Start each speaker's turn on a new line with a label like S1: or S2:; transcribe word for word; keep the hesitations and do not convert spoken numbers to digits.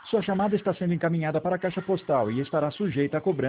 S1: Sua chamada está sendo encaminhada para a caixa postal e estará sujeita a cobrança